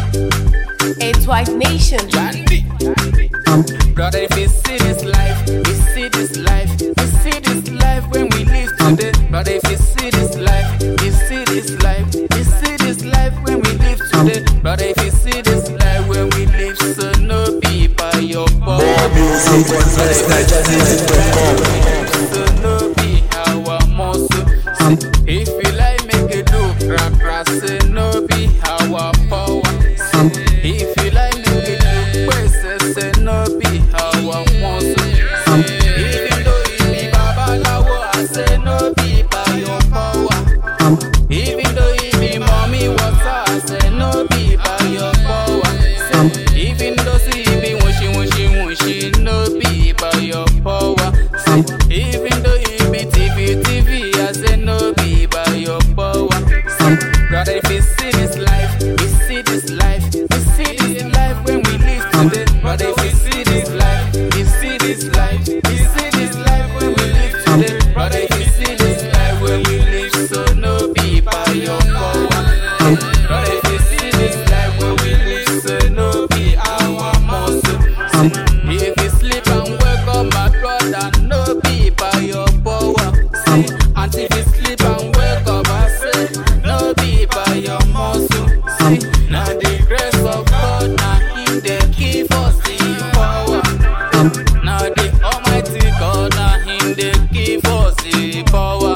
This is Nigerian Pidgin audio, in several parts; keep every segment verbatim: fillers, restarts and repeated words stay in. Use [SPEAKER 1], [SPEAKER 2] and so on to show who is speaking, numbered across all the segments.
[SPEAKER 1] It's White Nation.
[SPEAKER 2] Yandy. Brother, if you see this life, you see this life, you see this life when we live today. Brother, if you see this life, you see this life, you see this life when we live today. Brother, if you see this life when we live, so no be by your power.
[SPEAKER 3] More music on first niger music dot com.
[SPEAKER 2] So no be our muscle. If you like make it do rap rap, say no be our power. If you like make it do quest, say no be our muscle. Even though it be babalawo, I say no be by your power. Even though it be mommy water, I say no be by your power. Even though see it be wunshi wunshi wunshi, no be by your power. Even though it be T V T V, I say no be by your power. Brother, if you see this life, you see this life, you see this life when we live today. Brother, if you see this life, you see this life, you see this life when we live today. Brother, if you see this life when we live, so no be by your power. Brother, if you see this life when we live, so no be our muscle. If you sleep and wake up, my brother, no be by your power. And if you sleep and wake up, I say, no be by your muscle. Now the grace of God, now Him they give us the power. Now the Almighty God, now Him they give us the power.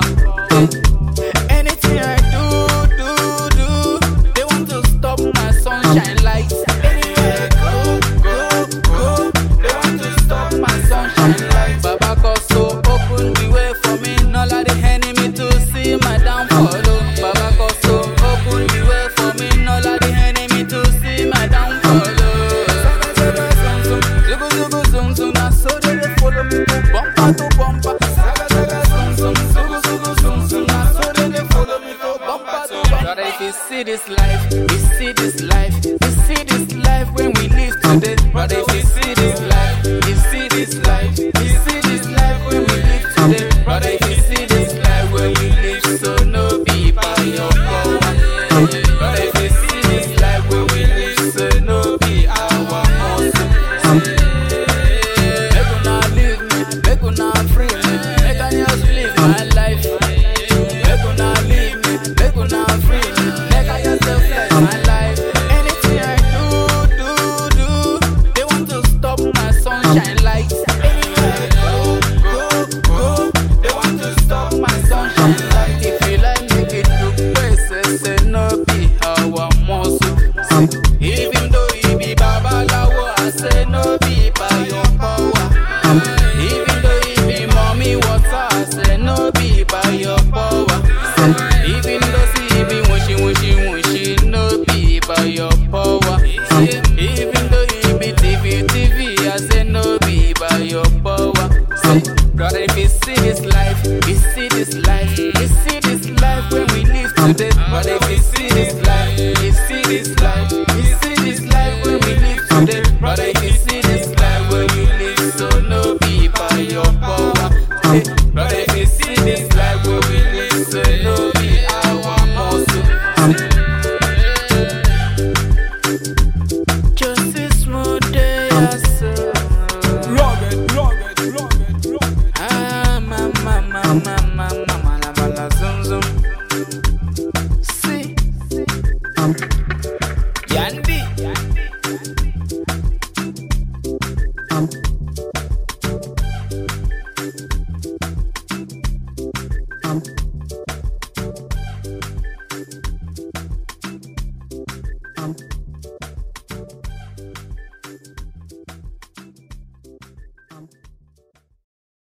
[SPEAKER 2] Anything I do, do, do, they want to stop my sunshine lights. Anywhere I go, go, go, they want to stop my sunshine lights. Baba God so open the way for me, not allow the enemy to see my downfall. Oh, Baba God so open the way for me, not allow the enemy to see my downfall. Oh, Saga, saga, zoom, zoom, zugu, zugu, zoom, zoom, now so they dey follow me, bumper to bumper. Saga, saga, zoom, zoom, zugu, zugu, zoom, zoom, now so they dey follow me, go bumper to bumper. Brother, if you see this life, you see this life, you see this life when we live today. Brother, if you see this life, you see this life, you see this life when we live today. Brother, if you see this life when we live, so no be by your power. Brother, if you see this life when we live, so no be our muscle. Make una leave me, make una free me, make I just live my life. Make una leave me, make una free me, make I just live my life. Anything I do, do, do, they want to stop my sunshine lights. Anywhere I go, go, go, they want to stop my sunshine lights. If you like make it look places, say no be our muscle. Even though it be babalawo, I say no be by your power. Even though it be mommy water, I say no be by your power. Even though see it be wunshi wunshi wunshi, no be by your power. Even though it be T V T V, I say no be by your power. Brother, if you see this life, you see this life, you see this life when we live today. Brother, if you see this life, you see this life, you see this life when we live today. Brother, if you see this life when we live, so no be by your power. Brother, if you see this life when we live, so no be our muscle. Justice Monday, I say.
[SPEAKER 3] Rugged, rugged, rugged, rugged.
[SPEAKER 2] Ah, mama, mama, mama, mama, mama, zoom, zoom. See, Yandy.